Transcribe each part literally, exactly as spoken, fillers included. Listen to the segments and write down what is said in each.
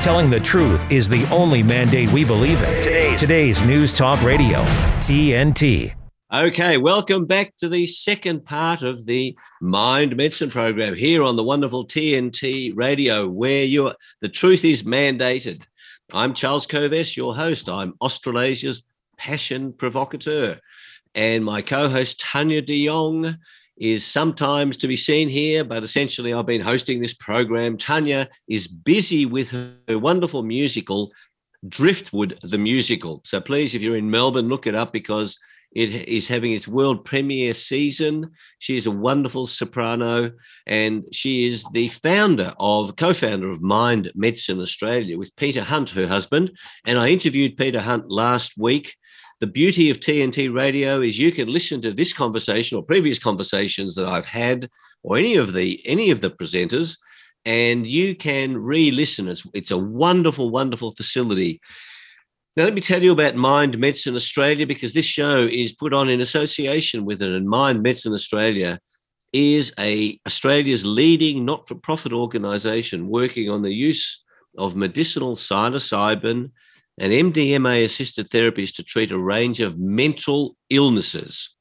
Telling the truth is the only mandate we believe in. Today's, today's News Talk Radio, T N T. Okay, welcome back to the second part of the Mind Medicine program here on the wonderful T N T Radio, where you the truth is mandated. I'm Charles Kovess, your host. I'm Australasia's passion provocateur. And my co-host, Tanya de Jong, is sometimes to be seen here, but essentially I've been hosting this program. Tanya is busy with her wonderful musical, Driftwood the Musical. So please, if you're in Melbourne, look it up because it is having its world premiere season. She is a wonderful soprano, and she is the founder of, co-founder of Mind Medicine Australia with Peter Hunt, her husband. And I interviewed Peter Hunt last week. The beauty of T N T Radio is you can listen to this conversation or previous conversations that I've had, or any of the any of the presenters, and you can re-listen. It's, it's a wonderful, wonderful facility. Now, let me tell you about Mind Medicine Australia, because this show is put on in association with it, and Mind Medicine Australia is a Australia's leading not-for-profit organisation working on the use of medicinal psilocybin and M D M A-assisted therapies to treat a range of mental illnesses.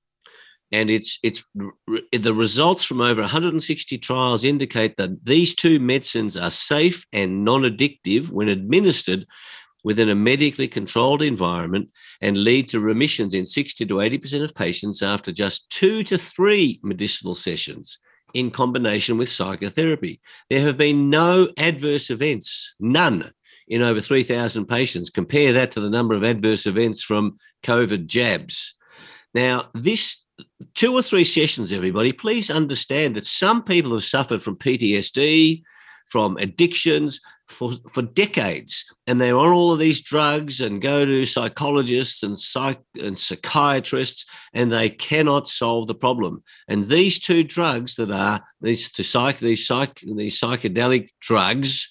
And it's it's the results from over one hundred sixty trials indicate that these two medicines are safe and non-addictive when administered within a medically controlled environment and lead to remissions in sixty to eighty percent of patients after just two to three medicinal sessions in combination with psychotherapy. There have been no adverse events, none, in over three thousand patients. Compare that to the number of adverse events from COVID jabs. Now, this two or three sessions, everybody, please understand that some people have suffered from P T S D, from addictions for, for decades, and they're on all of these drugs and go to psychologists and, psych, and psychiatrists, and they cannot solve the problem. And these two drugs that are, these, to psych, these, psych, these psychedelic drugs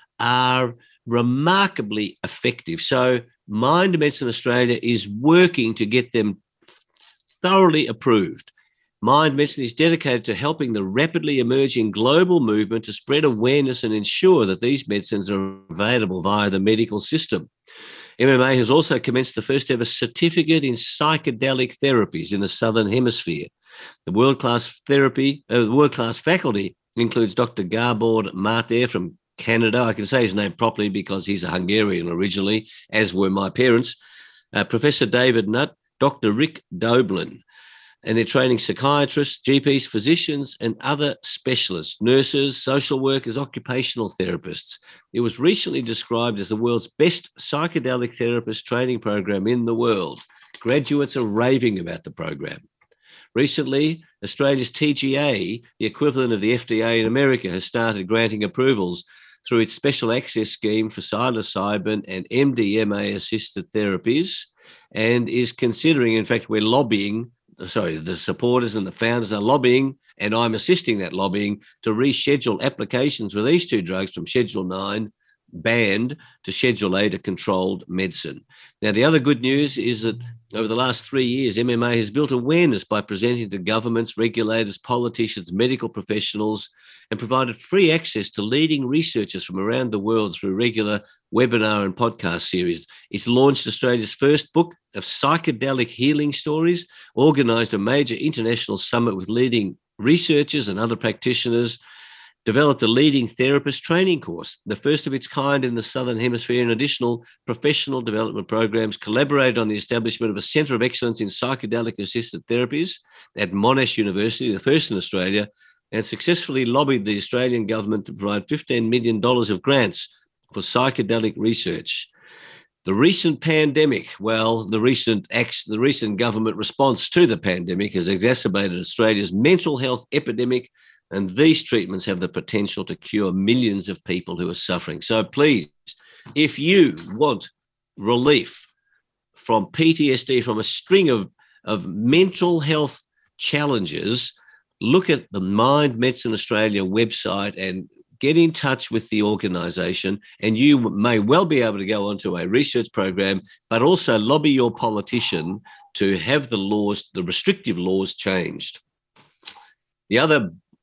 are remarkably effective. So Mind Medicine Australia is working to get them thoroughly approved. Mind Medicine is dedicated to helping the rapidly emerging global movement to spread awareness and ensure that these medicines are available via the medical system. M M A has also commenced the first ever certificate in psychedelic therapies in the Southern Hemisphere. The world-class therapy, uh, the world-class faculty includes Doctor Gabor Maté from Canada. I can say his name properly because he's a Hungarian originally, as were my parents. Uh, Professor David Nutt, Doctor Rick Doblin, and they're training psychiatrists, G Ps, physicians, and other specialists, nurses, social workers, occupational therapists. It was recently described as the world's best psychedelic therapist training program in the world. Graduates are raving about the program. Recently, Australia's T G A, the equivalent of the F D A in America, has started granting approvals through its special access scheme for psilocybin and M D M A-assisted therapies, and is considering, in fact, we're lobbying, sorry, the supporters and the founders are lobbying, and I'm assisting that lobbying, to reschedule applications for these two drugs from Schedule nine, banned, to Schedule eight, a controlled medicine. Now, the other good news is that over the last three years, M M A has built awareness by presenting to governments, regulators, politicians, medical professionals, and provided free access to leading researchers from around the world through regular webinar and podcast series. It's launched Australia's first book of psychedelic healing stories, organised a major international summit with leading researchers and other practitioners, developed a leading therapist training course, the first of its kind in the Southern Hemisphere, and additional professional development programs, collaborated on the establishment of a Centre of Excellence in Psychedelic-Assisted Therapies at Monash University, the first in Australia, and successfully lobbied the Australian government to provide fifteen million dollars of grants for psychedelic research. The recent pandemic, well, the recent acts, the recent government response to the pandemic has exacerbated Australia's mental health epidemic, and these treatments have the potential to cure millions of people who are suffering. So please, if you want relief from P T S D, from a string of, of mental health challenges, look at the Mind Medicine Australia website and get in touch with the organisation, and you may well be able to go onto a research program, but also lobby your politician to have the laws, the restrictive laws, changed. The other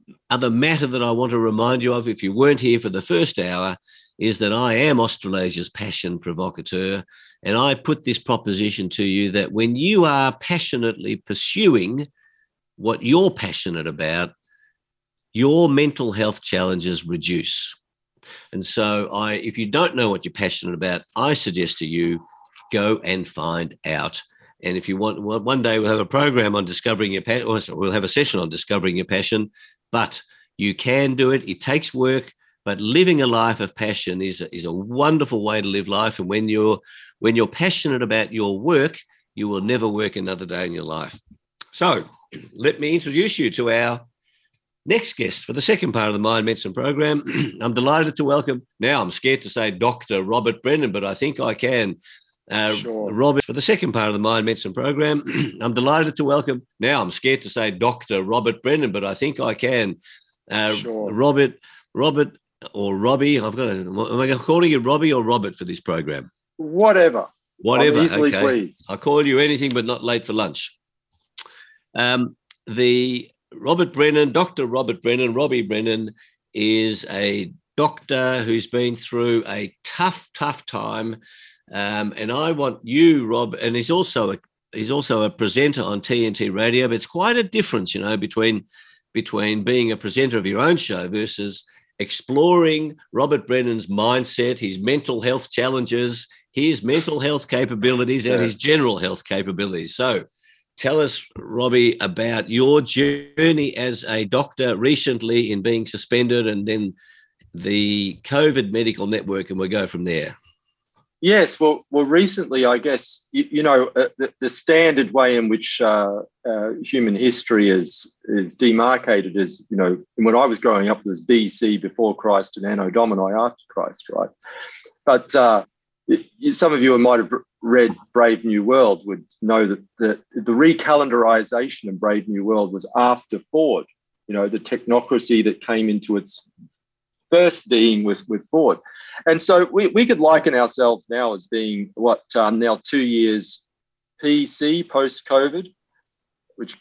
other matter that I want to remind you of, if you weren't here for the first hour, is that I am Australasia's passion provocateur. And I put this proposition to you that when you are passionately pursuing what you're passionate about, your mental health challenges reduce. And so I, if you don't know what you're passionate about, I suggest to you, go and find out. And if you want, well, one day we'll have a program on discovering your passion, or we'll have a session on discovering your passion, but you can do it. It takes work, but living a life of passion is a, is a wonderful way to live life. And when you're, when you're passionate about your work, you will never work another day in your life. So let me introduce you to our next guest for the second part of the Mind Medicine program. I'm delighted to welcome, now I'm scared to say Doctor Robert Brennan, but I think I can. Uh, sure. Robert, for the second part of the Mind Medicine program, I'm delighted to welcome, now I'm scared to say Doctor Robert Brennan, but I think I can. Uh, sure. Robert, Robert or Robbie, I've got to, am I calling you Robbie or Robert for this program? Whatever. Whatever, easily okay. Pleased. I'll call you anything but not late for lunch. Um, the Robert Brennan, Doctor Robert Brennan, Robbie Brennan, is a doctor who's been through a tough, tough time. Um, and I want you, Rob, and he's also a he's also a presenter on T N T Radio, but it's quite a difference, you know, between between being a presenter of your own show versus exploring Robert Brennan's mindset, his mental health challenges, his mental health capabilities, and his general health capabilities. So tell us, Robbie, about your journey as a doctor recently in being suspended, and then the COVID Medical Network, and we'll go from there. Yes, well, well, recently, I guess, you, you know, uh, the, the standard way in which uh, uh, human history is is demarcated is, you know, when I was growing up, it was B C, before Christ, and Anno Domini, after Christ, right? But uh, it, some of you who might have read Brave New World would know that the, the recalendarization of Brave New World was after Ford, you know, the technocracy that came into its first being with, with Ford. And so we, we could liken ourselves now as being what um, now two years P C, post-COVID, which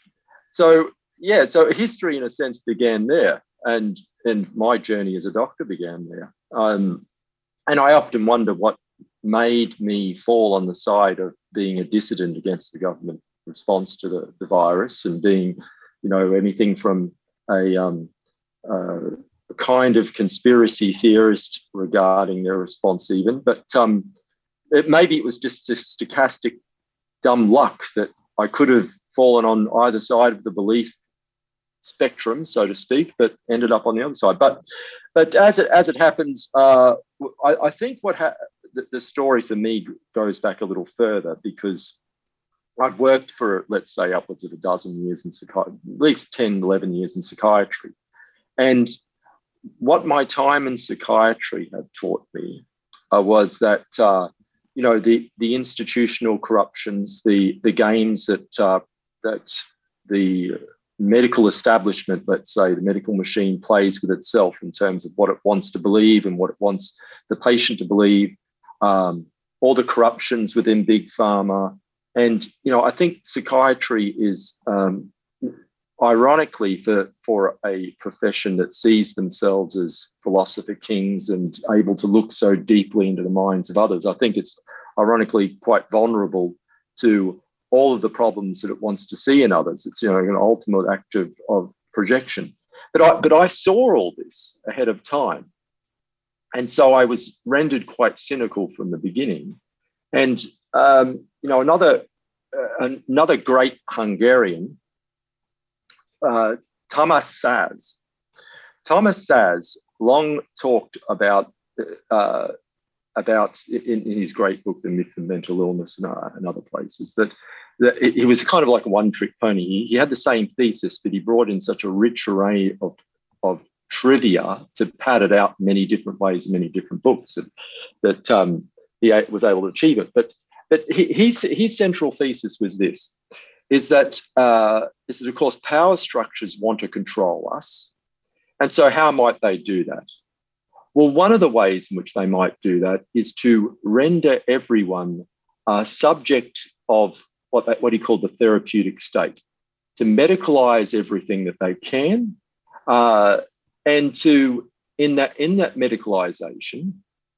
so yeah, so history in a sense began there, and and my journey as a doctor began there. Um, and I often wonder what made me fall on the side of being a dissident against the government response to the, the virus, and being, you know, anything from a um, uh, a kind of conspiracy theorist regarding their response even, but um, it, maybe it was just a stochastic dumb luck that I could have fallen on either side of the belief spectrum, so to speak, but ended up on the other side. But but as it as it happens, uh, I, I think what ha- the, the story for me goes back a little further, because I'd worked for, let's say, upwards of a dozen years in psychiatry, at least ten, eleven years in psychiatry. And what my time in psychiatry had taught me uh, was that, uh, you know, the, the institutional corruptions, the, the games that, uh, that the medical establishment, let's say, the medical machine plays with itself in terms of what it wants to believe and what it wants the patient to believe, um, all the corruptions within Big Pharma. And, you know, I think psychiatry is, um, ironically, for, for a profession that sees themselves as philosopher kings and able to look so deeply into the minds of others, I think it's ironically quite vulnerable to all of the problems that it wants to see in others. It's, you know, an ultimate act of, of projection. But I, but I saw all this ahead of time. And so I was rendered quite cynical from the beginning. And, um, you know, another, uh, another great Hungarian, Uh, Thomas Szasz. Thomas Szasz long talked about uh, about in, in his great book, The Myth of Mental Illness, and, uh, and other places, that, that he was kind of like a one-trick pony. He, he had the same thesis, but he brought in such a rich array of of trivia to pad it out in many different ways in many different books, and that um, he was able to achieve it. But but he, his his central thesis was this: is that uh, is that of course power structures want to control us, and so how might they do that? Well, one of the ways in which they might do that is to render everyone uh, subject of what they, what he called the therapeutic state, to medicalize everything that they can, uh, and to in that in that medicalisation,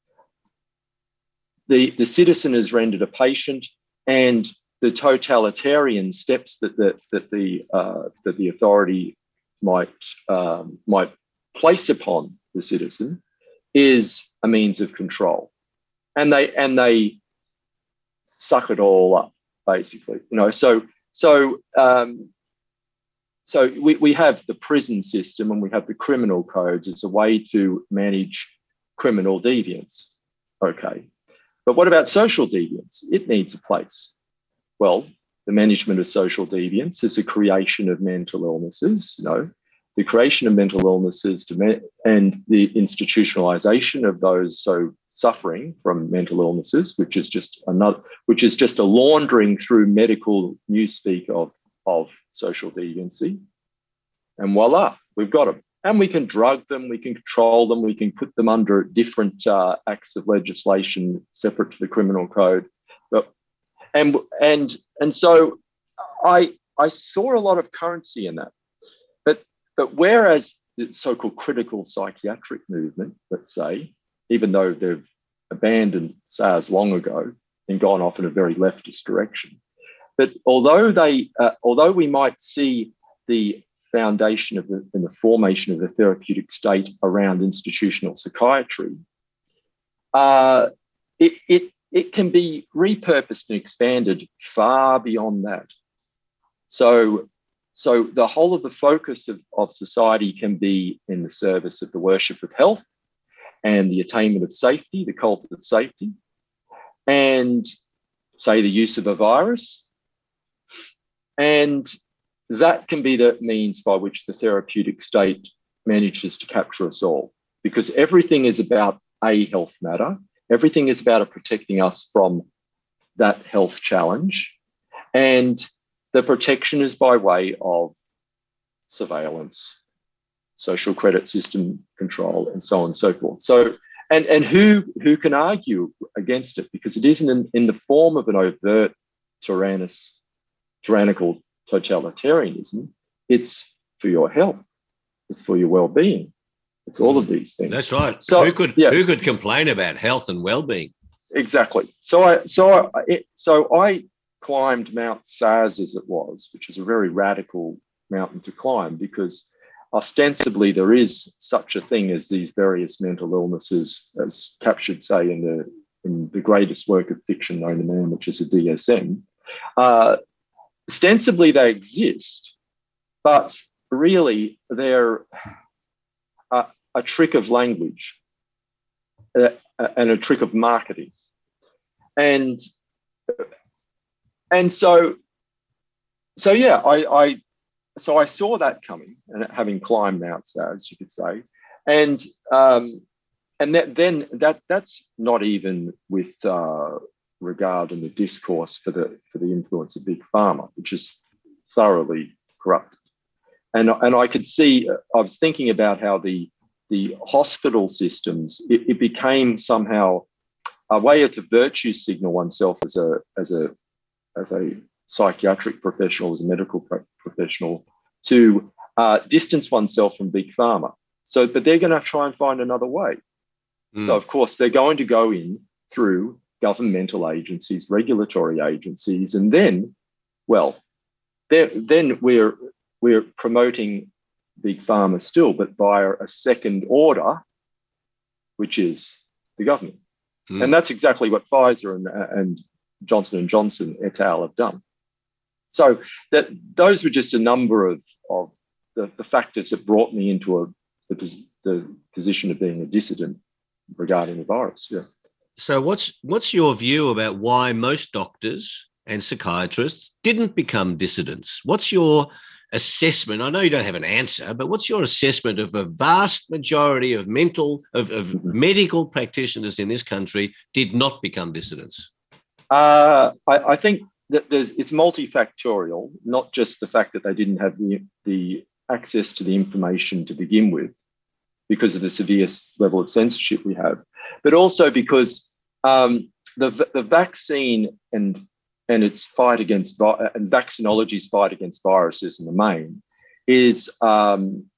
the the citizen is rendered a patient, and the totalitarian steps that the that the uh, that the authority might um, might place upon the citizen is a means of control, and they and they suck it all up, basically. You know, so so um, so we we have the prison system and we have the criminal codes as a way to manage criminal deviance. Okay, but what about social deviance? It needs a place. Well, the management of social deviance is the creation of mental illnesses, you know, the creation of mental illnesses to me- and the institutionalization of those so suffering from mental illnesses, which is just another, which is just a laundering through medical newspeak of, of social deviancy. And voila, we've got them. And we can drug them, we can control them, we can put them under different uh, acts of legislation separate to the criminal code. But And and and so I I saw a lot of currency in that, but but whereas the so-called critical psychiatric movement, let's say, even though they've abandoned SARS long ago and gone off in a very leftist direction, but although they uh, although we might see the foundation of the and the formation of the therapeutic state around institutional psychiatry, uh, it it. It can be repurposed and expanded far beyond that. So, so the whole of the focus of, of society can be in the service of the worship of health and the attainment of safety, the cult of safety, and say the use of a virus. And that can be the means by which the therapeutic state manages to capture us all, because everything is about a health matter. Everything is about protecting us from that health challenge. And the protection is by way of surveillance, social credit system control, and so on and so forth. So, and, and who, who can argue against it? Because it isn't in, in the form of an overt tyrannous, tyrannical totalitarianism. It's for your health. It's for your well-being. It's all of these things. That's right. So who could yeah. who could complain about health and well-being? Exactly. So I so I it, so I climbed Mount SARS as it was, which is a very radical mountain to climb, because ostensibly there is such a thing as these various mental illnesses, as captured, say, in the in the greatest work of fiction known to man, which is the D S M. Uh, ostensibly they exist, but really they're A, a trick of language uh, and a trick of marketing. And and so, so yeah, I, I so I saw that coming, and having climbed Mount SARS, you could say. And um, and that, then that that's not even with uh, regard in the discourse for the for the influence of Big Pharma, which is thoroughly corrupt. And, and I could see, I was thinking about how the, the hospital systems, it, it became somehow a way to virtue signal oneself as a, as a, as a psychiatric professional, as a medical professional, to uh, distance oneself from Big Pharma. So, but they're going to try and find another way. Mm. So, of course, they're going to go in through governmental agencies, regulatory agencies, and then, well, then we're we're promoting Big Pharma still, but via a second order, which is the government. Mm. And that's exactly what Pfizer and, and Johnson and Johnson et al. Have done. So that those were just a number of, of the, the factors that brought me into a, the, the position of being a dissident regarding the virus. Yeah. So what's what's your view about why most doctors and psychiatrists didn't become dissidents? What's your assessment? I know you don't have an answer, but what's your assessment of a vast majority of mental, of, of mm-hmm. medical practitioners in this country did not become dissidents? Uh, I, I think that there's, it's multifactorial, not just the fact that they didn't have the, the access to the information to begin with because of the severe level of censorship we have, but also because um, the, the vaccine and and its fight against, and vaccinology's fight against viruses in the main is, um,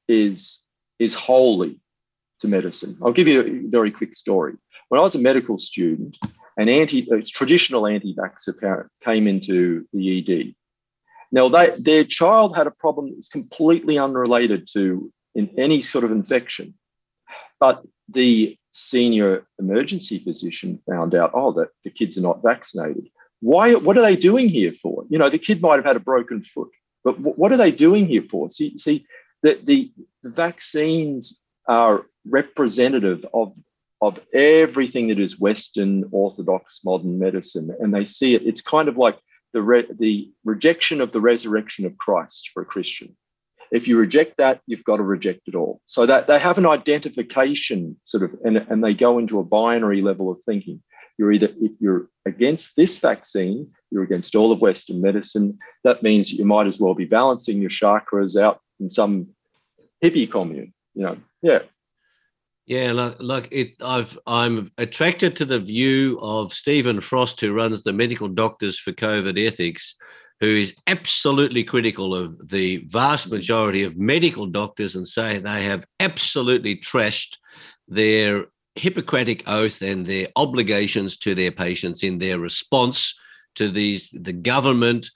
is, is holy to medicine. I'll give you a very quick story. When I was a medical student, an anti, a traditional anti-vaxxer parent came into the E D. Now, they, their child had a problem that was completely unrelated to in any sort of infection. But the senior emergency physician found out, oh, that the kids are not vaccinated. Why? What are they doing here for? You know, the kid might have had a broken foot, but w- what are they doing here for? See, see, the, the, the vaccines are representative of, of everything that is Western, orthodox, modern medicine, and they see it. It's kind of like the re- the rejection of the resurrection of Christ for a Christian. If you reject that, you've got to reject it all. So that they have an identification sort of, and, and they go into a binary level of thinking. You're either, if you're against this vaccine, you're against all of Western medicine. That means you might as well be balancing your chakras out in some hippie commune, you know, yeah. Yeah, like, like it, I've, I'm attracted to the view of Stephen Frost, who runs the Medical Doctors for COVID Ethics, who is absolutely critical of the vast majority of medical doctors and say they have absolutely trashed their Hippocratic oath and their obligations to their patients in their response to these the government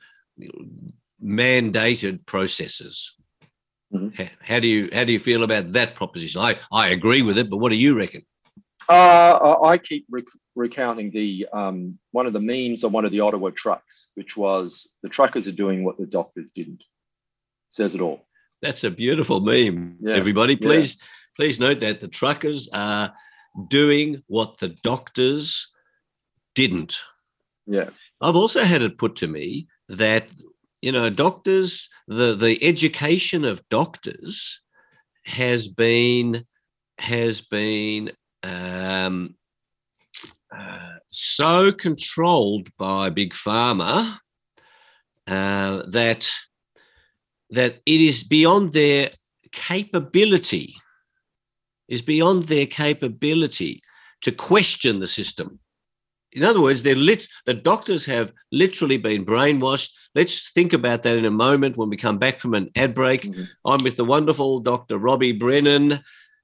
mandated processes. Mm-hmm. How, how do you how do you feel about that proposition? I, I agree with it, but what do you reckon? Uh, I keep rec- recounting the um, one of the memes on one of the Ottawa trucks, which was the truckers are doing what the doctors didn't. Says it all. That's a beautiful meme. Yeah. Everybody, please yeah. please note that the truckers are doing what the doctors didn't. Yeah. I've also had it put to me that, you know, doctors, the the education of doctors has been has been Um, uh, so controlled by Big Pharma uh, that that it is beyond their capability, is beyond their capability to question the system. In other words, they're lit, the doctors have literally been brainwashed. Let's think about that in a moment when we come back from an ad break. Mm-hmm. I'm with the wonderful Doctor Robbie Brennan,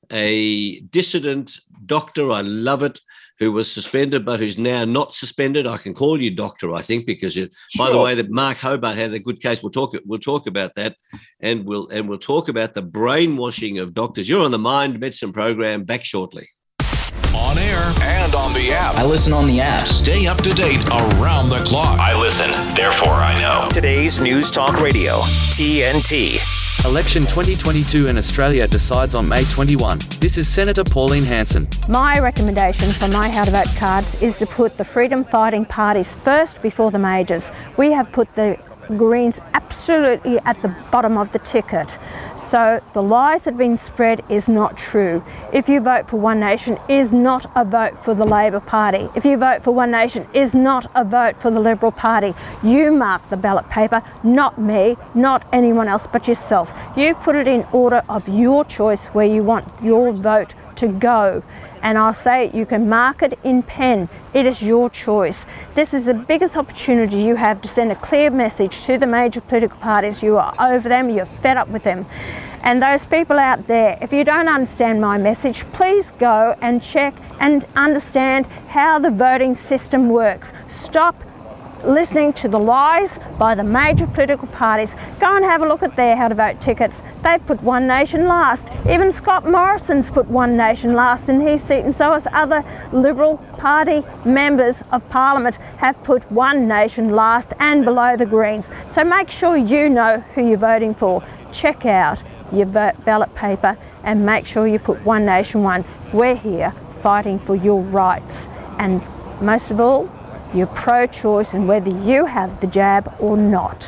a dissident doctor, I love it, who was suspended but who's now not suspended. I can call you doctor, I think, because it, sure. By the way, that Mark Hobart had a good case. We'll talk. We'll talk about that, and we'll and we'll talk about the brainwashing of doctors. You're on the Mind Medicine program. Back shortly. On air and on the app. I listen on the app. Stay up to date around the clock. I listen, therefore I know. Today's News Talk Radio, T N T. Election twenty twenty-two in Australia decides on May twenty-first. This is Senator Pauline Hanson. My recommendation for my How to Vote cards is to put the freedom fighting parties first before the majors. We have put the Greens absolutely at the bottom of the ticket. So the lies that have been spread is not true. If you vote for One Nation, is not a vote for the Labor Party. If you vote for One Nation, is not a vote for the Liberal Party. You mark the ballot paper, not me, not anyone else but yourself. You put it in order of your choice where you want your vote to go. And I'll say you can mark it in pen. It is your choice. This is the biggest opportunity you have to send a clear message to the major political parties. You are over them, you're fed up with them. And those people out there, if you don't understand my message, please go and check and understand how the voting system works. Stop listening to the lies by the major political parties. Go and have a look at their How to Vote tickets. They've put One Nation last. Even Scott Morrison's put One Nation last in his seat, and so has other Liberal Party members of Parliament have put One Nation last and below the Greens. So make sure you know who you're voting for. Check out your ballot paper and make sure you put One Nation one. We're here fighting for your rights, and most of all, you're pro-choice and whether you have the jab or not.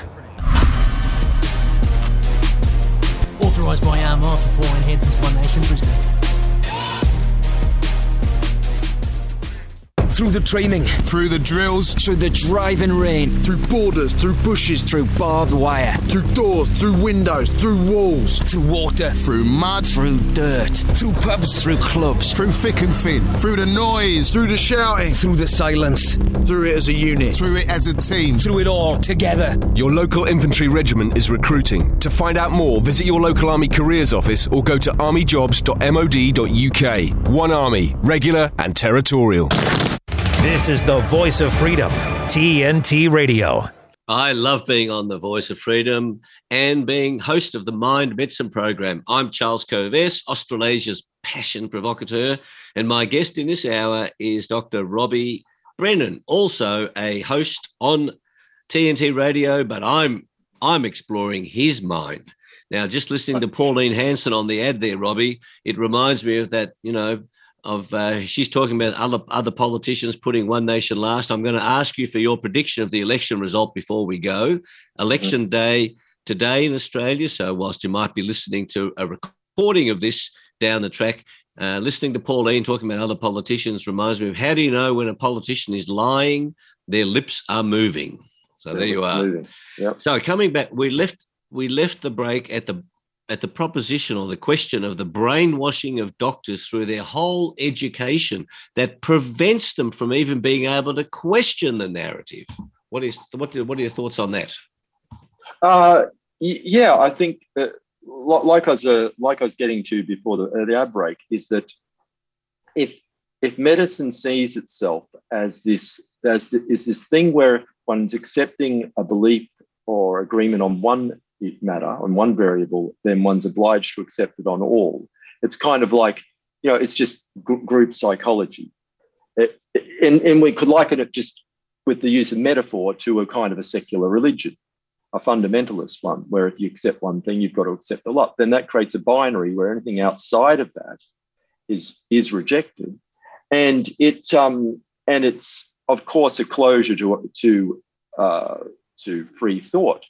Authorised by our Master Pauline Hanson's One Nation, Brisbane. Through the training. Through the drills. Through the driving rain. Through borders, through bushes. Through barbed wire. Through doors, through windows, through walls. Through water. Through mud. Through dirt. Through pubs. Through clubs. Through thick and thin. Through the noise. Through the shouting. Through the silence. Through it as a unit. Through it as a team. Through it all together. Your local infantry regiment is recruiting. To find out more, visit your local Army careers office or go to army jobs dot mod dot u k. One Army, regular and territorial. This is the voice of freedom, T N T Radio. I love being on the Voice of Freedom and being host of the Mind Medicine program. I'm Charles Kovess, Australasia's passion provocateur, and my guest in this hour is Doctor Robbie Brennan, also a host on T N T Radio, but I'm I'm exploring his mind. Now, just listening to Pauline Hanson on the ad there, Robbie, it reminds me of that, you know, of uh, she's talking about other other politicians putting one nation last. I'm going to ask you for your prediction of the election result before we go. Election day today in Australia. So whilst you might be listening to a recording of this down the track, uh, listening to Pauline talking about other politicians reminds me of how do you know when a politician is lying? Their lips are moving. So Their there you are. Yep. So coming back, we left we left the break at the at the proposition or the question of the brainwashing of doctors through their whole education that prevents them from even being able to question the narrative. What is what? What are your thoughts on that? Uh, yeah, I think that, like I was uh, like I was getting to before the, uh, the ad break, is that if if medicine sees itself as this as the, is this thing where one's accepting a belief or agreement on one matter, on one variable, then one's obliged to accept it on all. It's kind of like, you know, it's just g- group psychology. It, and, and we could liken it just with the use of metaphor to a kind of a secular religion, a fundamentalist one, where if you accept one thing, you've got to accept a lot. Then that creates a binary where anything outside of that is, is rejected. And it um, and it's, of course, a closure to, to, uh, to free thought.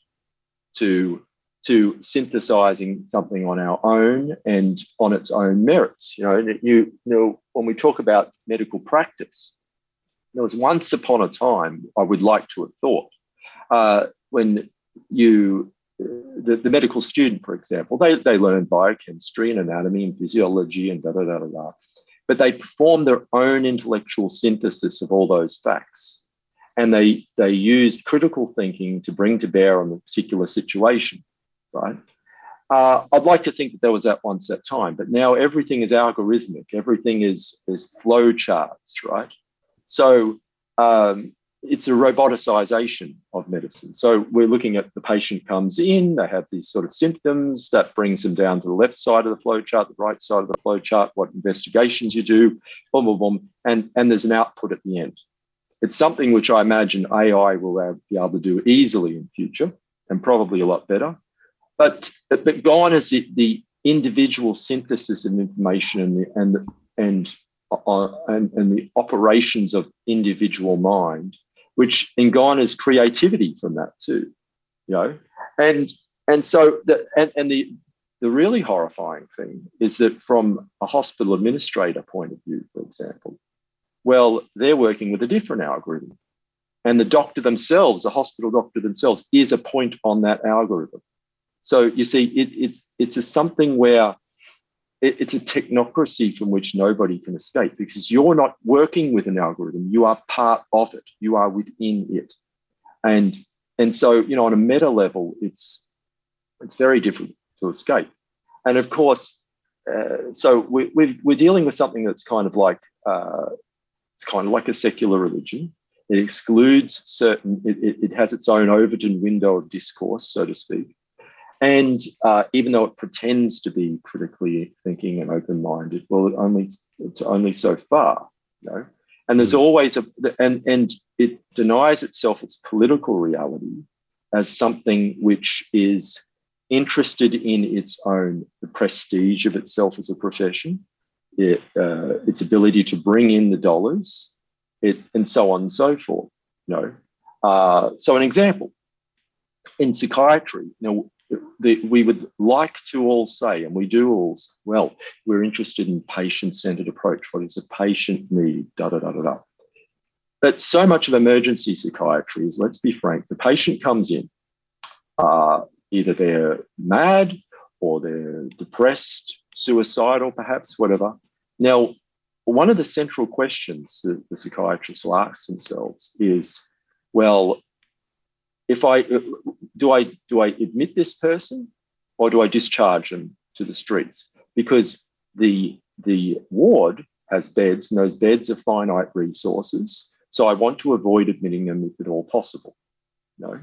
To, to synthesizing something on our own and on its own merits. You know, you, you know, when we talk about medical practice, there was once upon a time, I would like to have thought, uh, when you, the, the medical student, for example, they, they learn biochemistry and anatomy and physiology and da da da da da, but they perform their own intellectual synthesis of all those facts. And they they used critical thinking to bring to bear on the particular situation, right? Uh, I'd like to think that there was that once that time, but now everything is algorithmic. Everything is, is flow charts, right? So um, it's a roboticization of medicine. So we're looking at the patient comes in, they have these sort of symptoms, that brings them down to the left side of the flow chart, the right side of the flow chart, what investigations you do, boom, boom, boom, and, and there's an output at the end. It's something which I imagine A I will be able to do easily in future and probably a lot better. But, but gone is the, the individual synthesis of information and the, and, the, and, uh, and, and the operations of individual mind, which in gone is creativity from that too, you know. And and so the and, and the the really horrifying thing is that from a hospital administrator point of view, for example, well, they're working with a different algorithm. And the doctor themselves, the hospital doctor themselves, is a point on that algorithm. So you see, it, it's it's a something where it, it's a technocracy from which nobody can escape, because you're not working with an algorithm. You are part of it. You are within it. And, and so, you know, on a meta level, it's, it's very difficult to escape. And of course, uh, so we, we've, we're dealing with something that's kind of like, uh, it's kind of like a secular religion. It excludes certain, it, it, it has its own Overton window of discourse, so to speak. And uh, even though it pretends to be critically thinking and open-minded, well, it only, it's only so far, you know. And there's always a, and, and it denies itself its political reality as something which is interested in its own, the prestige of itself as a profession, it, uh, its ability to bring in the dollars, it, and so on and so forth. You know, uh, so an example in psychiatry, you know, the, we would like to all say, and we do all say, well, we're interested in patient-centered approach. What does a patient need? Da da da da da. but so much of emergency psychiatry is, let's be frank, the patient comes in, uh, either they're mad or they're depressed, suicidal, perhaps, whatever. Now, one of the central questions that the psychiatrists will ask themselves is, well, if I do I do I admit this person or do I discharge them to the streets? Because the the ward has beds, and those beds are finite resources. So I want to avoid admitting them if at all possible. No.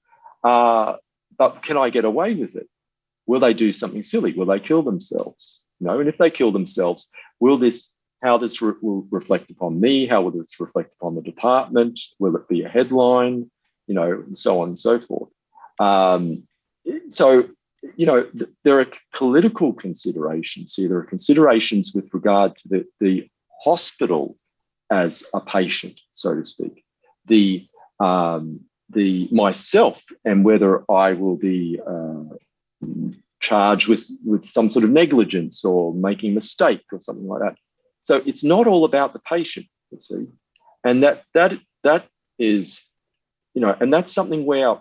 Uh, but can I get away with it? Will they do something silly? Will they kill themselves? No. And if they kill themselves, will this, how this re- will reflect upon me? How will this reflect upon the department? Will it be a headline? You know, and so on and so forth. Um, so, you know, th- there are political considerations here. There are considerations with regard to the, the hospital as a patient, so to speak. The um, the myself and whether I will be uh, charged with, with some sort of negligence or making a mistake or something like that. So it's not all about the patient, you see. And that that that is, you know, and that's something where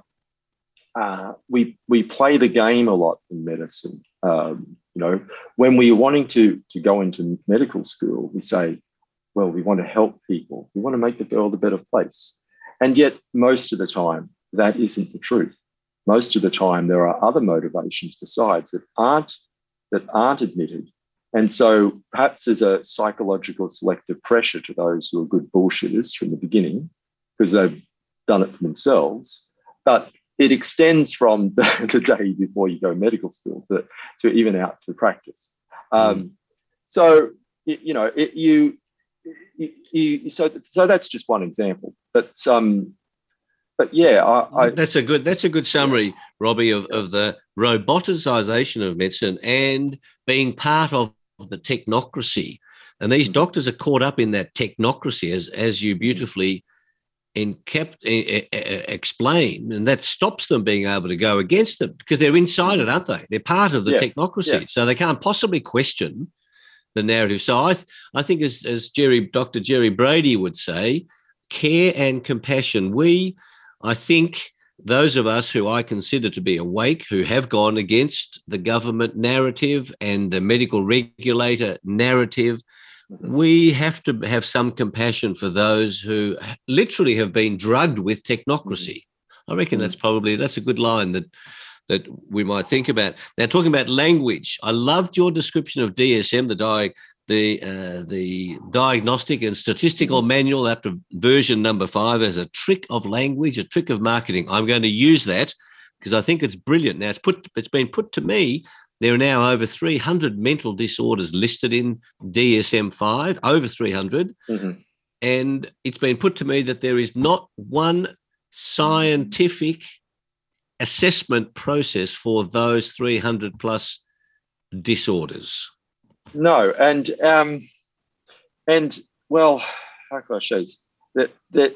uh, we we play the game a lot in medicine. Um, you know, when we're wanting to to go into medical school, we say, well, we want to help people. We want to make the world a better place. And yet, most of the time, that isn't the truth. Most of the time, there are other motivations besides that aren't that aren't admitted. And so perhaps there's a psychological selective pressure to those who are good bullshitters from the beginning because they've done it for themselves. But it extends from the, the day before you go medical school to, to even out to practice. Um, mm. So, you know, it, you... You, you, so, so that's just one example, but um, but yeah, I, I, that's a good that's a good summary, Robbie, of, of the roboticization of medicine and being part of the technocracy. And these doctors are caught up in that technocracy, as as you beautifully in kept uh, explain, and that stops them being able to go against them because they're inside it, aren't they? They're part of the yeah. technocracy, yeah. so they can't possibly question the narrative. So I, th- I think, as as Jerry, Doctor Jerry Brady would say, care and compassion. We, I think, those of us who I consider to be awake, who have gone against the government narrative and the medical regulator narrative, we have to have some compassion for those who literally have been drugged with technocracy. I reckon that's probably that's a good line that. that we might think about. Now, talking about language, I loved your description of D S M, the di- the uh, the Diagnostic and Statistical Manual after version number five, as a trick of language, a trick of marketing. I'm going to use that because I think it's brilliant. Now, it's put it's been put to me, there are now over three hundred mental disorders listed in D S M five, over three hundred. Mm-hmm. And it's been put to me that there is not one scientific assessment process for those three hundred plus disorders. No, and um, and well, how can I show this? That that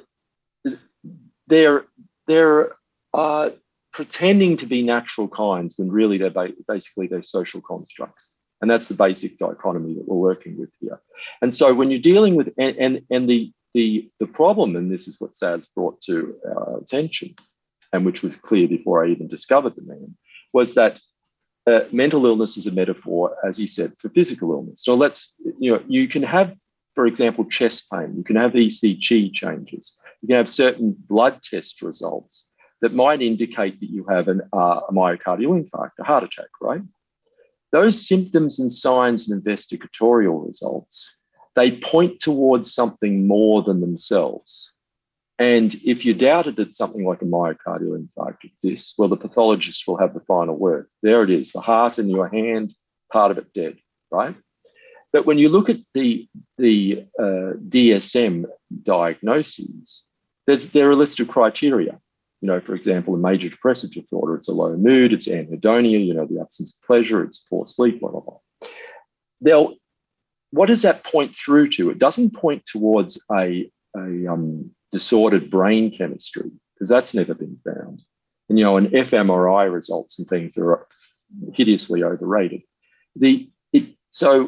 they're they're uh, pretending to be natural kinds when really they're ba- basically they're social constructs, and that's the basic dichotomy that we're working with here. And so when you're dealing with and and, and the the the problem, and this is what Saz brought to our attention, and which was clear before I even discovered the man, was that uh, mental illness is a metaphor, as he said, for physical illness. So let's, you know, you can have, for example, chest pain. You can have E C G changes. You can have certain blood test results that might indicate that you have an, uh, a myocardial infarct, a heart attack, right? Those symptoms and signs and investigatorial results, they point towards something more than themselves. And if you doubted that something like a myocardial infarct exists, well, the pathologist will have the final word. There it is, the heart in your hand, part of it dead, right? But when you look at the, the uh, D S M diagnoses, there's, there are a list of criteria. You know, for example, a major depressive disorder, it's a low mood, it's anhedonia, you know, the absence of pleasure, it's poor sleep, blah, blah, blah. Now, what does that point through to? It doesn't point towards a, a um, disordered brain chemistry, because that's never been found. And, you know, and f M R I results and things are hideously overrated. The it, So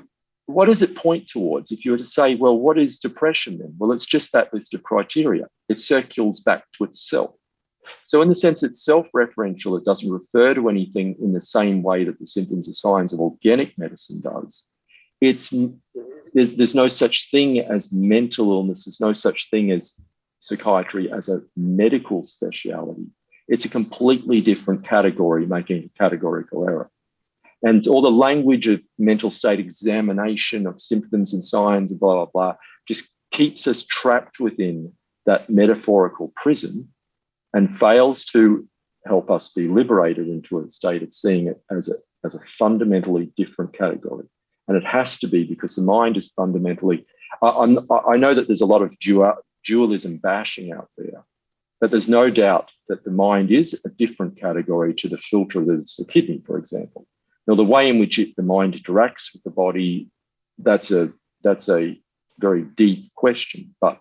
what does it point towards? If you were to say, well, what is depression then? Well, it's just that list of criteria. It circles back to itself. So in the sense it's self-referential, it doesn't refer to anything in the same way that the symptoms and signs of organic medicine does. It's there's, there's no such thing as mental illness. There's no such thing as psychiatry as a medical speciality. It's a completely different category, making a categorical error. And all the language of mental state examination of symptoms and signs and blah, blah, blah, just keeps us trapped within that metaphorical prison and fails to help us be liberated into a state of seeing it as a, as a fundamentally different category. And it has to be, because the mind is fundamentally, I, I'm, I know that there's a lot of dual, dualism bashing out there, but there's no doubt that the mind is a different category to the filter that is the kidney, for example. Now, the way in which it, the mind interacts with the body, that's a that's a very deep question, but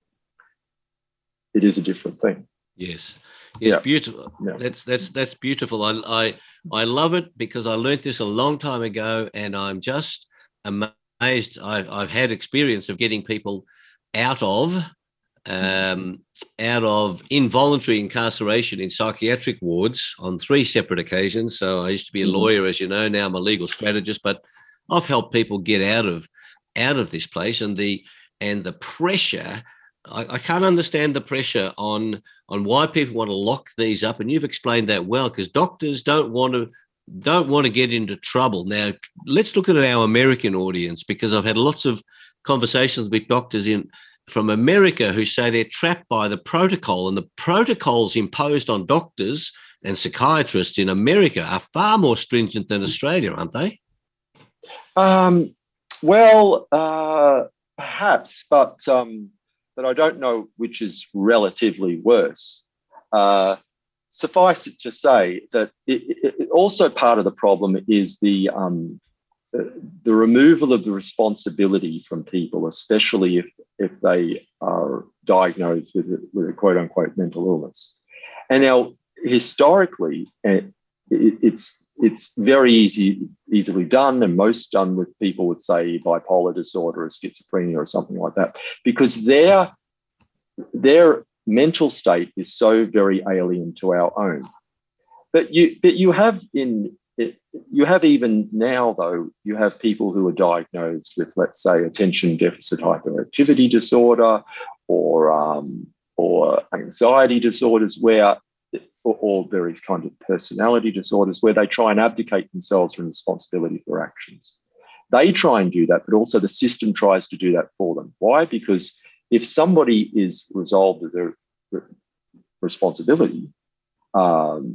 it is a different thing. Yes, yes, yeah. Beautiful. Yeah. That's that's that's beautiful. I, I I love it because I learned this a long time ago, and I'm just amazed. I've I've had experience of getting people out of um, out of involuntary incarceration in psychiatric wards on three separate occasions. So I used to be a lawyer, as you know. Now I'm a legal strategist, but I've helped people get out of out of this place, and the and the pressure. I, I can't understand the pressure on on why people want to lock these up, and you've explained that well, because doctors don't want to don't want to get into trouble. Now, let's look at our American audience, because I've had lots of conversations with doctors in from America who say they're trapped by the protocol, and the protocols imposed on doctors and psychiatrists in America are far more stringent than Australia, aren't they? Um, well, uh, perhaps, but um, but I don't know which is relatively worse. Uh, suffice it to say that it, it, also part of the problem is the um, the, the removal of the responsibility from people, especially if if they are diagnosed with a, with a quote unquote mental illness. And now historically, it, it's it's very easy easily done, and most done with people with, say, bipolar disorder or schizophrenia or something like that, because their their mental state is so very alien to our own. But you but you have in you have even now, though, you have people who are diagnosed with, let's say, attention deficit hyperactivity disorder or um, or anxiety disorders, where or, or various kinds of personality disorders, where they try and abdicate themselves from responsibility for actions. They try and do that, but also the system tries to do that for them. Why? Because if somebody is resolved of their responsibility, um,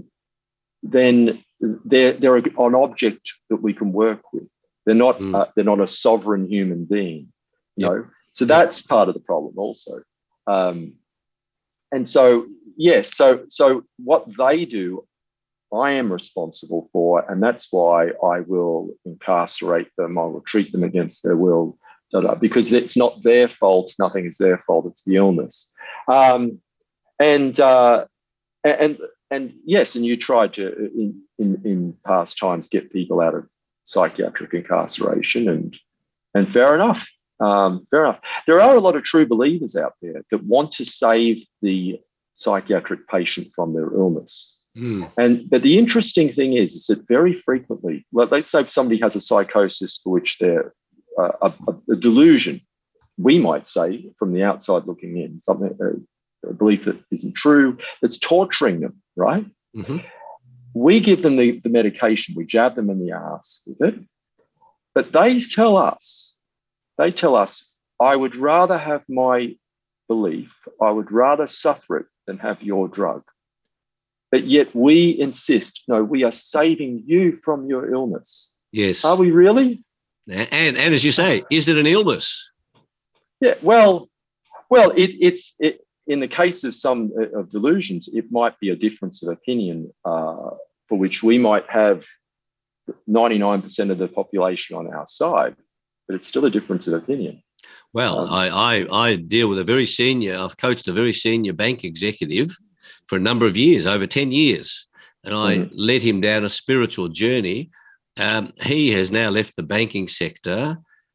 then they're, they're an object that we can work with. They're not mm. uh, they're not a sovereign human being, you yep. know. So that's part of the problem also. Um, and so, yes, so so what they do, I am responsible for, and that's why I will incarcerate them. I will treat them against their will, da, da, because it's not their fault. Nothing is their fault. It's the illness. Um, and uh, and and yes, and you tried to in, in in past times get people out of psychiatric incarceration, and and fair enough. Um, fair enough. There are a lot of true believers out there that want to save the psychiatric patient from their illness. Mm. And but the interesting thing is, is that very frequently, well, let's say somebody has a psychosis for which they're uh, a, a delusion, we might say from the outside looking in, something a, a belief that isn't true, that's torturing them, right? Mm-hmm. We give them the, the medication, we jab them in the ass with it, but they tell us, they tell us, I would rather have my belief, I would rather suffer it than have your drug. But yet we insist, no, we are saving you from your illness. Yes. Are we really? And, and, and as you say, is it an illness? Yeah, well, well, it, it's it, in the case of some uh, of delusions, it might be a difference of opinion uh, for which we might have ninety-nine percent of the population on our side, but it's still a difference of opinion. Well, um, I, I I deal with a very senior, I've coached a very senior bank executive for a number of years, over ten years, and I mm-hmm. led him down a spiritual journey. Um, he has now left the banking sector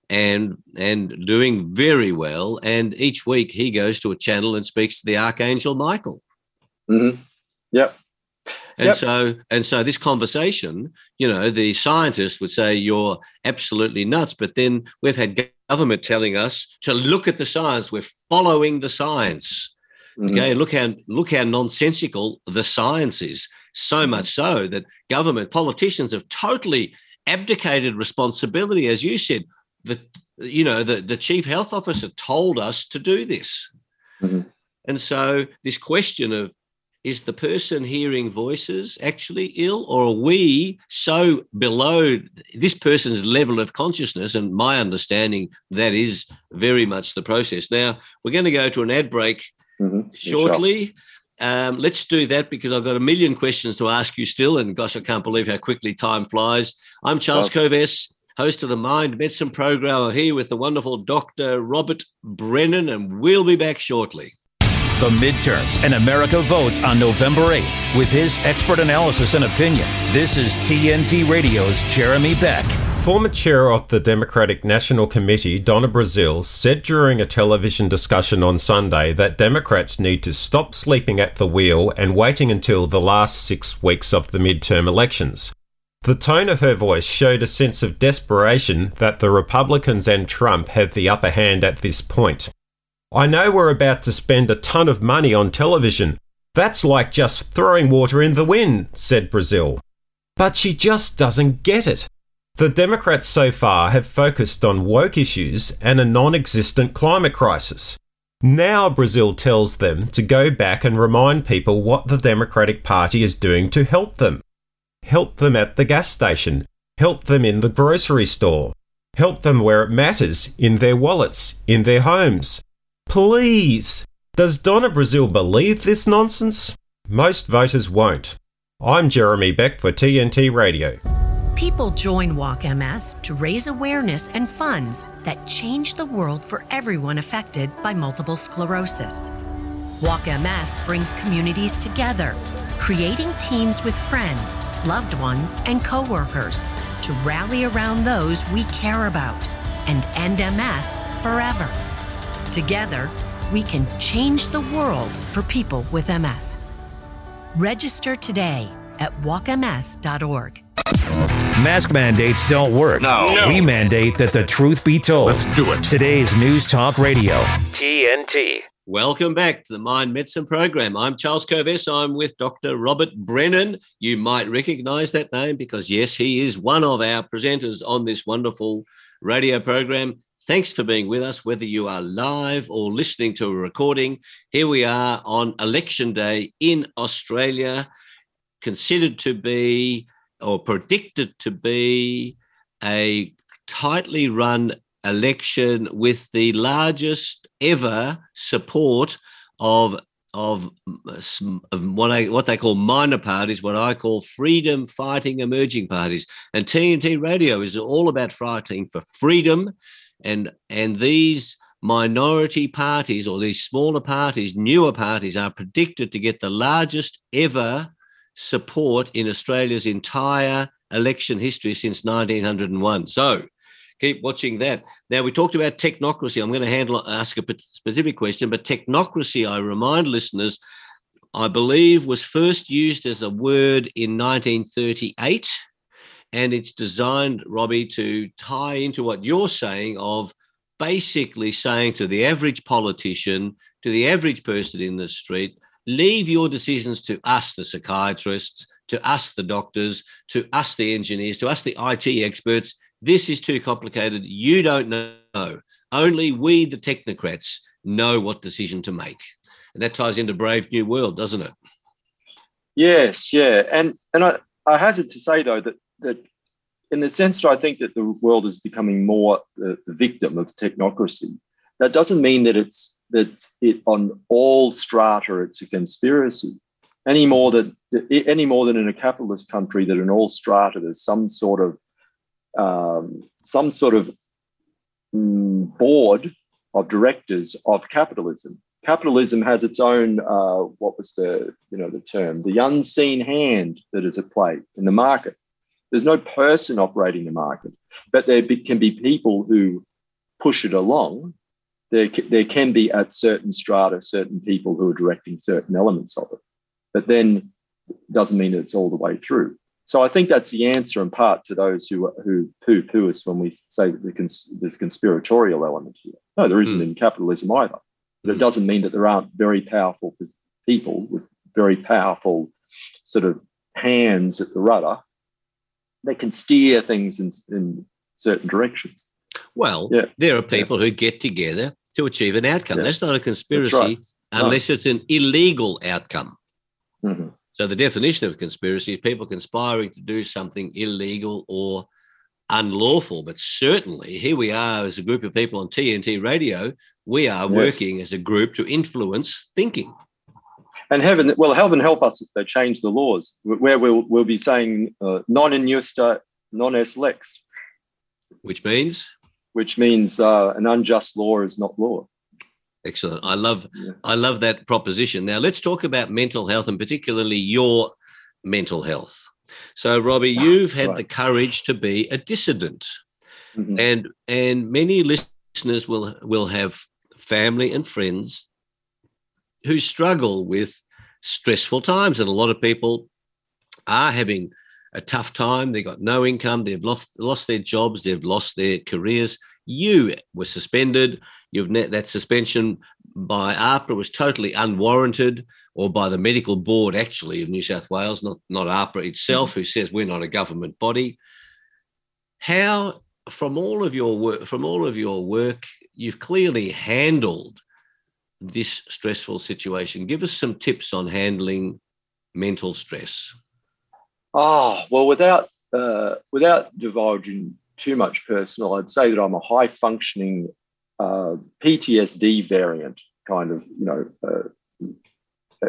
and and doing very well. And each week he goes to a channel and speaks to the Archangel Michael. Mm-hmm. Yep. And yep. so and so this conversation, you know, the scientists would say you're absolutely nuts, but then we've had government telling us to look at the science. We're following the science. Mm-hmm. Okay, look how look how nonsensical the science is. So much so that government politicians have totally abdicated responsibility, as you said. The you know the, the chief health officer told us to do this, mm-hmm. and so this question of, is the person hearing voices actually ill, or are we so below this person's level of consciousness? And my understanding, that is very much the process. Now, we're going to go to an ad break mm-hmm. shortly. Sure. Um, let's do that because I've got a million questions to ask you still. And gosh, I can't believe how quickly time flies. I'm Charles Kovess, host of the Mind Medicine program. I'm here with the wonderful Doctor Robert Brennan, and we'll be back shortly. The midterms, and America votes on November eighth. With his expert analysis and opinion, this is T N T Radio's Jeremy Beck. Former chair of the Democratic National Committee, Donna Brazile, said during a television discussion on Sunday that Democrats need to stop sleeping at the wheel and waiting until the last six weeks of the midterm elections. The tone of her voice showed a sense of desperation that the Republicans and Trump have the upper hand at this point. I know we're about to spend a ton of money on television. That's like just throwing water in the wind, said Brazile. But she just doesn't get it. The Democrats so far have focused on woke issues and a non-existent climate crisis. Now Brazile tells them to go back and remind people what the Democratic Party is doing to help them. Help them at the gas station. Help them in the grocery store. Help them where it matters, in their wallets, in their homes. Please! Does Donna Brazile believe this nonsense? Most voters won't. I'm Jeremy Beck for T N T Radio. People join Walk M S to raise awareness and funds that change the world for everyone affected by multiple sclerosis. Walk M S brings communities together, creating teams with friends, loved ones, and coworkers to rally around those we care about and end M S forever. Together, we can change the world for people with M S. Register today at walk m s dot org. Mask mandates don't work. No. no. We mandate that the truth be told. Let's do it. Today's News Talk Radio, T N T. Welcome back to the Mind Medicine program. I'm Charles Kovess. I'm with Doctor Robert Brennan. You might recognize that name because, yes, he is one of our presenters on this wonderful radio program. Thanks for being with us, whether you are live or listening to a recording. Here we are on Election Day in Australia, considered to be or predicted to be a tightly run election with the largest ever support of of, of what, I, what they call minor parties, what I call freedom fighting emerging parties. And T N T Radio is all about fighting for freedom. And and these minority parties, or these smaller parties, newer parties, are predicted to get the largest ever support in Australia's entire election history since nineteen oh one. So keep watching that. Now, we talked about technocracy. I'm going to handle ask a specific question, but technocracy, I remind listeners, I believe was first used as a word in nineteen thirty-eight. And it's designed, Robbie, to tie into what you're saying of basically saying to the average politician, to the average person in the street, leave your decisions to us, the psychiatrists, to us, the doctors, to us, the engineers, to us, the I T experts. This is too complicated. You don't know. Only we, the technocrats, know what decision to make. And that ties into Brave New World, doesn't it? Yes, yeah. And and I, I hazard to say, though, that that in the sense that I think that the world is becoming more the, the victim of technocracy, that doesn't mean that it's that it on all strata it's a conspiracy any more than any more than in a capitalist country that in all strata there's some sort of um, some sort of mm, board of directors of capitalism. Capitalism has its own uh, what was the you know the term the unseen hand that is at play in the market. There's no person operating the market, but there be, can be people who push it along, there, there can be at certain strata, certain people who are directing certain elements of it. But then it doesn't mean it's all the way through. So I think that's the answer in part to those who who poo-poo us when we say that cons- there's a conspiratorial element here. No, there isn't mm. in capitalism either. But mm. it doesn't mean that there aren't very powerful people with very powerful sort of hands at the rudder that can steer things in, in certain directions. Well, yeah. there are people yeah. who get together to achieve an outcome. Yeah. That's not a conspiracy right. unless no. it's an illegal outcome. Mm-hmm. So the definition of conspiracy is people conspiring to do something illegal or unlawful. But certainly here we are as a group of people on T N T Radio, we are yes. working as a group to influence thinking. And heaven, well, heaven help us if they change the laws, where we'll, we'll be saying uh, non injusta, non est lex. Which means? Which means uh, an unjust law is not law. Excellent. I love yeah. I love that proposition. Now, let's talk about mental health and particularly your mental health. So, Robbie, you've had right. the courage to be a dissident. Mm-hmm. And and many listeners will, will have family and friends who struggle with stressful times. And a lot of people are having a tough time. They've got no income. They've lost, lost their jobs. They've lost their careers. You were suspended. You've net that suspension by AHPRA was totally unwarranted, or by the medical board actually of New South Wales, not, not AHPRA itself, who says we're not a government body. How, from all of your work, from all of your work, you've clearly handled this stressful situation. Give us some tips on handling mental stress. Oh, well, without uh, without divulging too much personal, I'd say that I'm a high functioning uh, P T S D variant, kind of, you know, uh,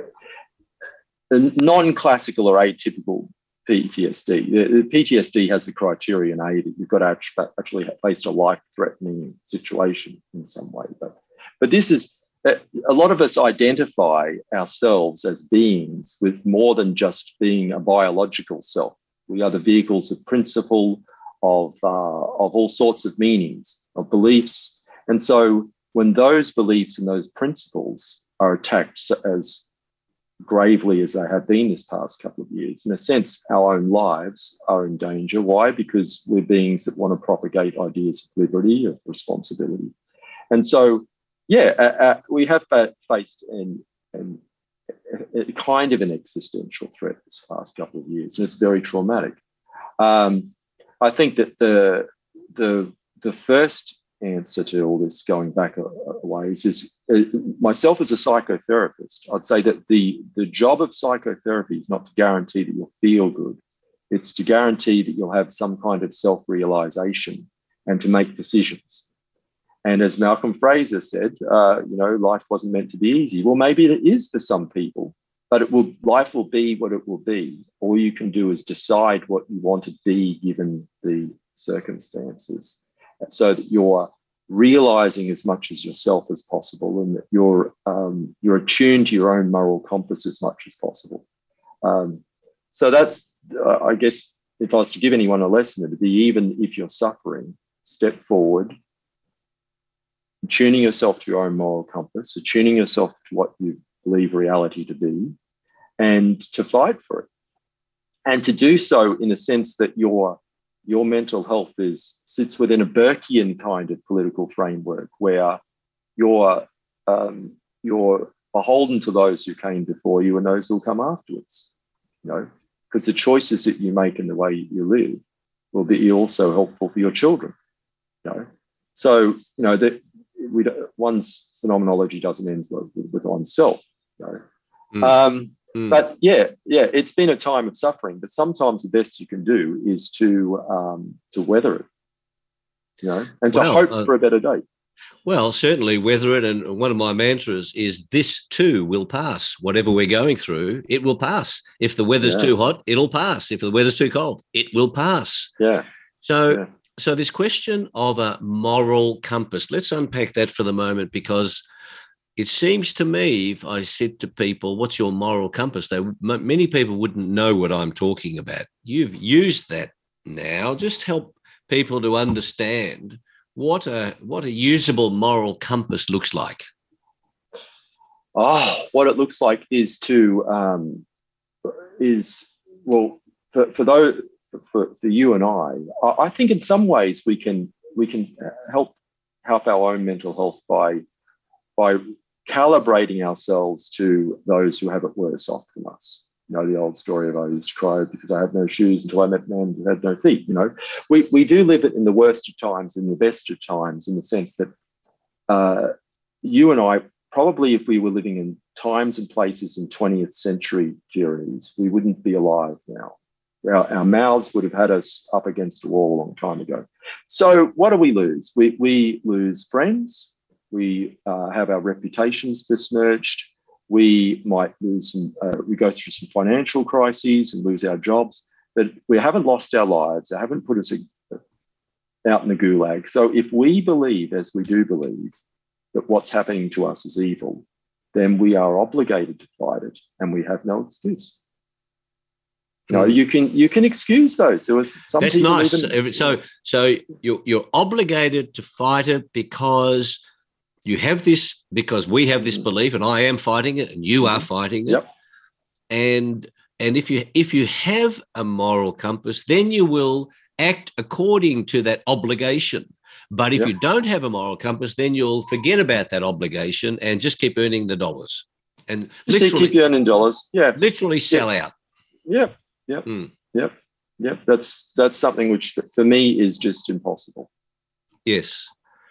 uh, non-classical or atypical P T S D. The P T S D has the criterion A that you've got to actually face a life-threatening situation in some way. But but this is, a lot of us identify ourselves as beings with more than just being a biological self. We are the vehicles of principle, of uh, of all sorts of meanings, of beliefs. And so when those beliefs and those principles are attacked as gravely as they have been this past couple of years, in a sense, our own lives are in danger. Why? Because we're beings that want to propagate ideas of liberty, of responsibility. And so, yeah, uh, uh, we have uh, faced an, an, a, a kind of an existential threat this past couple of years, and it's very traumatic. Um, I think that the the the first answer to all this, going back a, a ways, is uh, myself as a psychotherapist. I'd say that the the job of psychotherapy is not to guarantee that you'll feel good. It's to guarantee that you'll have some kind of self-realization and to make decisions. And as Malcolm Fraser said, uh, you know, life wasn't meant to be easy. Well, maybe it is for some people, but it will. Life will be what it will be. All you can do is decide what you want to be given the circumstances, so that you're realizing as much as yourself as possible, and that you're um, you're attuned to your own moral compass as much as possible. Um, so that's, uh, I guess, if I was to give anyone a lesson, it would be, even if you're suffering, step forward, attuning yourself to your own moral compass, attuning yourself to what you believe reality to be, and to fight for it. And to do so in a sense that your, your mental health is sits within a Burkean kind of political framework, where you're, um, you're beholden to those who came before you and those who will come afterwards, you know, because the choices that you make and the way you live will be also helpful for your children, you know. So, you know, that we one's phenomenology doesn't end with, with oneself, you know. Mm. Um, mm. But yeah, yeah, it's been a time of suffering. But sometimes the best you can do is to um, to weather it, you know, and to well, hope uh, for a better day. Well, certainly weather it. And one of my mantras is, this too will pass. Whatever we're going through, it will pass. If the weather's yeah. too hot, it'll pass. If the weather's too cold, it will pass. Yeah. So. Yeah. So this question of a moral compass, let's unpack that for the moment, because it seems to me, if I said to people, what's your moral compass? They, many people wouldn't know what I'm talking about. You've used that now. Just help people to understand what a what a usable moral compass looks like. Oh, what it looks like is to um, is well for, for those for, for you and I. I think in some ways we can we can help help our own mental health by by calibrating ourselves to those who have it worse off than us. You know, the old story of I used to cry because I had no shoes until I met men who had no feet. You know, we we do live it in the worst of times, in the best of times, in the sense that uh, you and I probably, if we were living in times and places in twentieth century theories, we wouldn't be alive now. Our, our mouths would have had us up against a wall a long time ago. So what do we lose? We we lose friends. We uh, have our reputations besmirched. We might lose some, uh, we go through some financial crises and lose our jobs, but we haven't lost our lives. They haven't put us out in the gulag. So if we believe, as we do believe, that what's happening to us is evil, then we are obligated to fight it, and we have no excuse. You know, you can you can excuse those. There was some That's people nice. even, so so you're you're obligated to fight it because you have this, because we have this belief, and I am fighting it, and you are fighting it. Yep. And and if you if you have a moral compass, then you will act according to that obligation. But if Yep. you don't have a moral compass, then you'll forget about that obligation and just keep earning the dollars. And just literally keep you earning dollars. Yeah. literally sell out. Yep. Yep. Mm. Yep. Yep. That's that's something which for me is just impossible. Yes.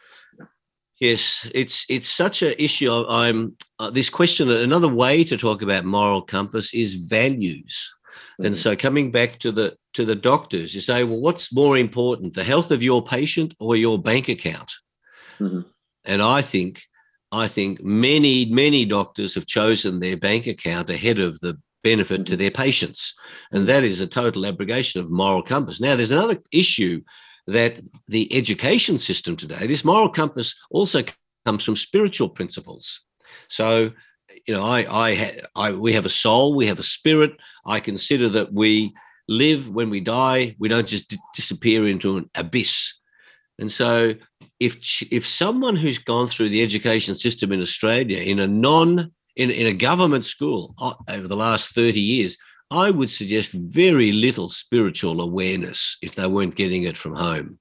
Yes, it's it's such an issue. I'm uh, this question. Another way to talk about moral compass is values, mm-hmm. and so coming back to the to the doctors, you say, well, what's more important, the health of your patient or your bank account? Mm-hmm. And I think I think many many doctors have chosen their bank account ahead of the benefit to their patients, and that is a total abrogation of moral compass. Now, there's another issue. That the education system today, this moral compass also comes from spiritual principles. So, you know, I, I, I, we have a soul, we have a spirit. I consider that we live when we die. We don't just d- disappear into an abyss. And so, if if someone who's gone through the education system in Australia in a non in, in a government school over the last thirty years, I would suggest very little spiritual awareness if they weren't getting it from home.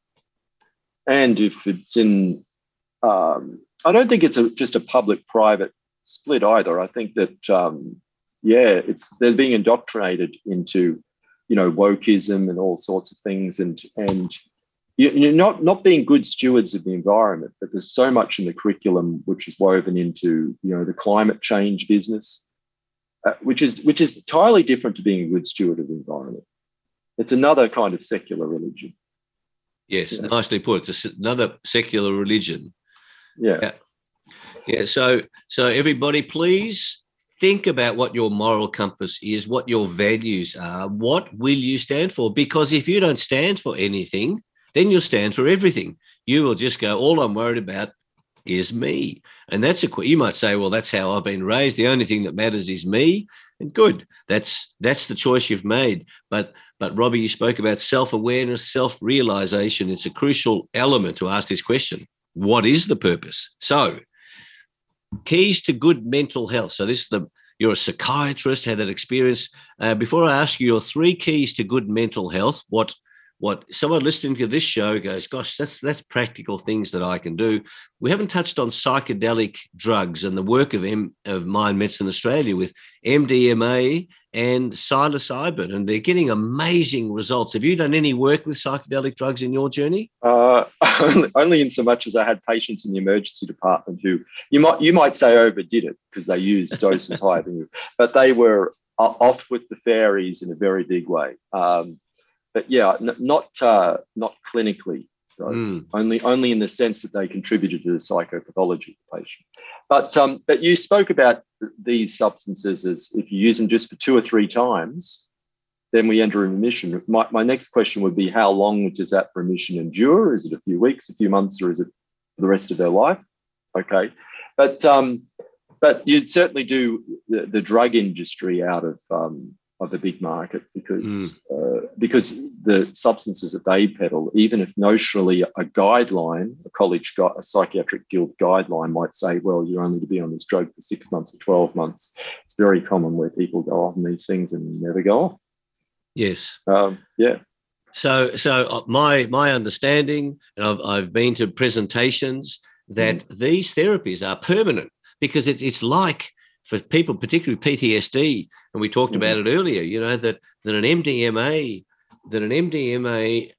And if it's in, um, I don't think it's a, just a public-private split either. I think that, um, yeah, it's they're being indoctrinated into, you know, wokeism and all sorts of things, and and you're not not being good stewards of the environment. But there's so much in the curriculum which is woven into, you know, the climate change business. Uh, which is which is entirely different to being a good steward of the environment. It's another kind of secular religion. Yes, yeah. Nicely put. It's a, another secular religion. Yeah. yeah. Yeah. So, so everybody, please think about what your moral compass is, what your values are. What will you stand for? Because if you don't stand for anything, then you'll stand for everything. You will just go, all I'm worried about is me. And that's a, you might say, well, that's how I've been raised. The only thing that matters is me. And good. That's, that's the choice you've made. But, but Robbie, you spoke about self-awareness, self-realization. It's a crucial element to ask this question. What is the purpose? So keys to good mental health. So this is the, you're a psychiatrist, had that experience. Uh, before I ask you your three keys to good mental health, what, What someone listening to this show goes, gosh, that's that's practical things that I can do. We haven't touched on psychedelic drugs and the work of M, of Mind Medicine Australia with M D M A and psilocybin, and they're getting amazing results. Have you done any work with psychedelic drugs in your journey? Uh, only in so much as I had patients in the emergency department who you might you might say overdid it because they used doses higher than you, but they were off with the fairies in a very big way. Um, But yeah, n- not uh, not clinically, so mm. only only in the sense that they contributed to the psychopathology of the patient. But um, but you spoke about these substances as if you use them just for two or three times, then we enter a remission. My, my next question would be, how long does that remission endure? Is it a few weeks, a few months, or is it for the rest of their life? Okay, but um, but you'd certainly do the, the drug industry out of um, of a big market because mm. uh, because the substances that they peddle, even if notionally a guideline, a college, gu- a psychiatric guild guideline might say, well, you're only to be on this drug for six months or twelve months. It's very common where people go off on these things and never go off. Yes. Um, yeah. So, so my my understanding, and I've, I've been to presentations, that mm. these therapies are permanent because it, it's like for people, particularly P T S D, and we talked mm. about it earlier. You know that that an M D M A, that an M D M A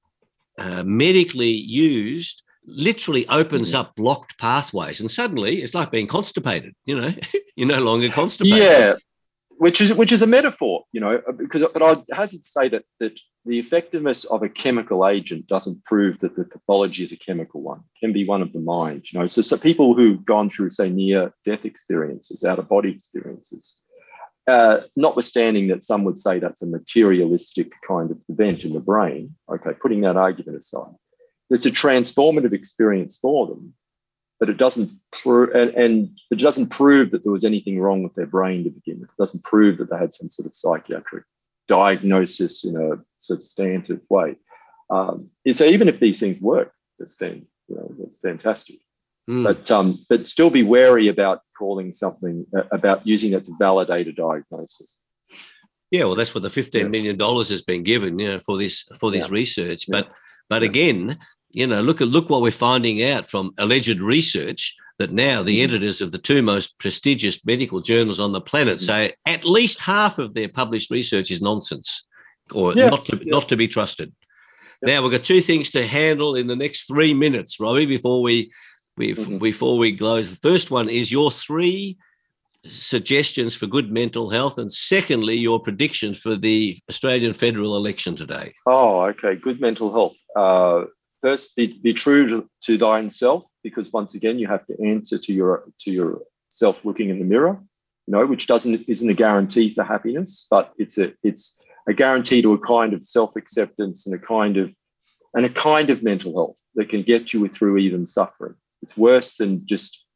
uh, medically used literally opens mm. up blocked pathways, and suddenly it's like being constipated. You know, you're no longer constipated. Yeah. Which is which is a metaphor, you know, because but I hazard to say that that the effectiveness of a chemical agent doesn't prove that the pathology is a chemical one. It can be one of the mind, you know. So, so people who've gone through, say, near-death experiences, out-of-body experiences, uh, notwithstanding that some would say that's a materialistic kind of event in the brain, okay, putting that argument aside, it's a transformative experience for them. But it doesn't prove, and, and it doesn't prove that there was anything wrong with their brain to begin with. It doesn't prove that they had some sort of psychiatric diagnosis in a substantive way. Um, and so even if these things work, that's then, you know, that's fantastic. Mm. But um, but still be wary about calling something uh, about using it to validate a diagnosis. Yeah, well, that's what the fifteen yeah. million dollars has been given, you know, for this for this yeah. research. But yeah. but yeah. again. You know, look at look what we're finding out from alleged research that now the mm-hmm. editors of the two most prestigious medical journals on the planet mm-hmm. say at least half of their published research is nonsense or yeah. not to yeah. not to be trusted. Yeah. Now we've got two things to handle in the next three minutes, Robbie, before we we mm-hmm. before we close. The first one is your three suggestions for good mental health, and secondly, your predictions for the Australian federal election today. Oh, okay, good mental health. Uh, First, be, be true to, to thine self, because once again, you have to answer to your to yourself looking in the mirror, you know, which doesn't isn't a guarantee for happiness, but it's a it's a guarantee to a kind of self-acceptance and a kind of and a kind of mental health that can get you through even suffering. It's worse than just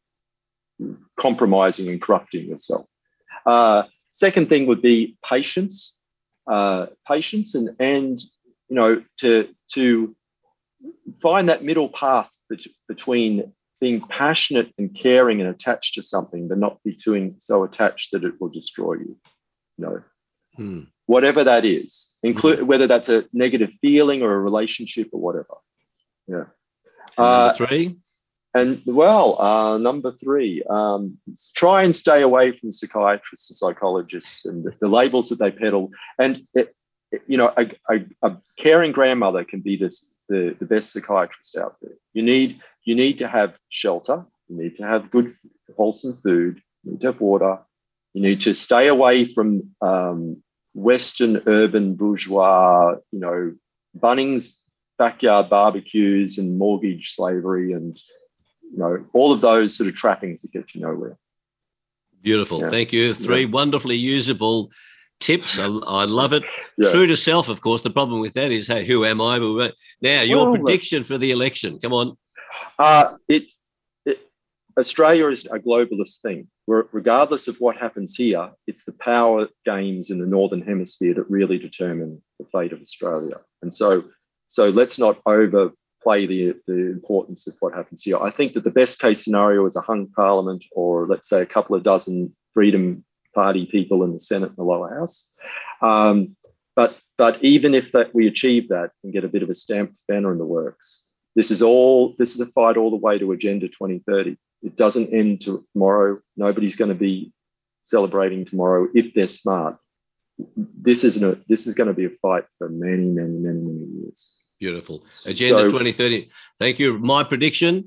compromising and corrupting yourself. Uh, second thing would be patience, uh, patience, and and you know to to find that middle path between being passionate and caring and attached to something, but not be too so attached that it will destroy you. You know, hmm. whatever that is, include hmm. whether that's a negative feeling or a relationship or whatever. Yeah. And uh, number three. And well, uh, number three, um, try and stay away from psychiatrists and psychologists and the, the labels that they peddle. And it, it, you know, a, a, a caring grandmother can be this. The, the best psychiatrist out there. You need you need to have shelter. You need to have good, wholesome food. You need to have water. You need to stay away from um, Western urban bourgeois, you know, Bunnings backyard barbecues and mortgage slavery and, you know, all of those sort of trappings that get you nowhere. Beautiful. Yeah. Thank you. Three yeah. wonderfully usable tips. I, I love it. Yeah. True to self, of course. The problem with that is, hey, who am I? Now, your well, prediction for the election. Come on. Uh, it's it, Australia is a globalist thing. We're, regardless of what happens here, it's the power games in the Northern Hemisphere that really determine the fate of Australia. And so, so let's not overplay the, the importance of what happens here. I think that the best case scenario is a hung parliament, or let's say a couple of dozen Freedom Party people in the Senate and the lower house. Um, but but even if that we achieve that and get a bit of a stamped banner in the works, this is all this is a fight all the way to Agenda twenty thirty. It doesn't end tomorrow. Nobody's going to be celebrating tomorrow if they're smart. This isn't a this is going to be a fight for many, many, many, many years. Beautiful. Agenda so, twenty thirty. Thank you. My prediction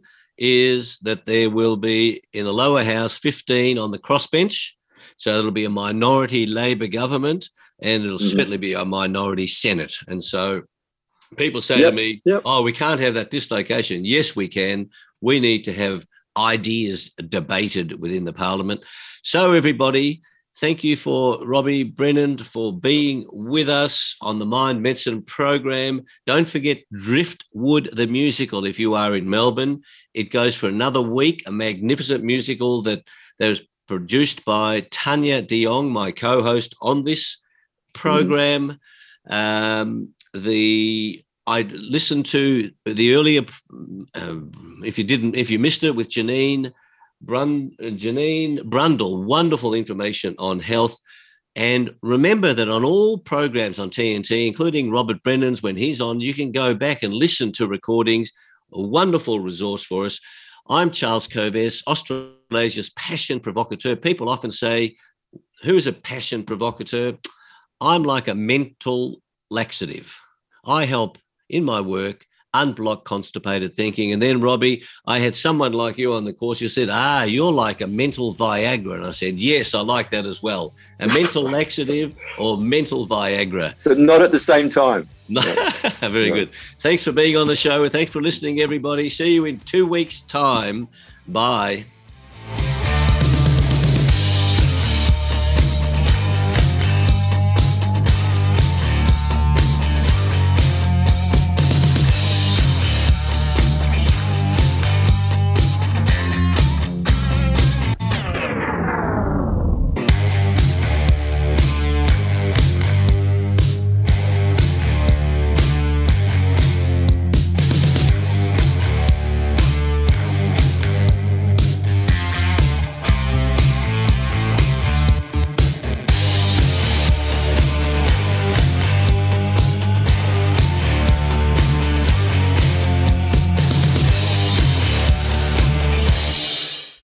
is that there will be in the lower house fifteen on the crossbench. So it'll be a minority Labor government, and it'll mm-hmm. certainly be a minority Senate. And so people say yep, to me, yep. oh, we can't have that dislocation. Yes, we can. We need to have ideas debated within the parliament. So everybody, thank you for Robbie Brennan for being with us on the Mind Medicine program. Don't forget Driftwood, the musical, if you are in Melbourne. It goes for another week, a magnificent musical that there's produced by Tanya de Jong, my co-host on this program. Mm-hmm. Um, the I listened to the earlier, um, if you didn't, if you missed it, with Janine Brun, Janine Brundle, wonderful information on health. And remember that on all programs on T N T, including Robert Brennan's when he's on, you can go back and listen to recordings. A wonderful resource for us. I'm Charles Kovess, Australasia's passion provocateur. People often say, who's a passion provocateur? I'm like a mental laxative. I help in my work unblock constipated thinking. And then, Robbie, I had someone like you on the course who said, ah, you're like a mental Viagra. And I said, yes, I like that as well. A mental laxative or mental Viagra. But not at the same time. No. Very good. Thanks for being on the show, and thanks for listening, everybody. See you in two weeks' time. Bye.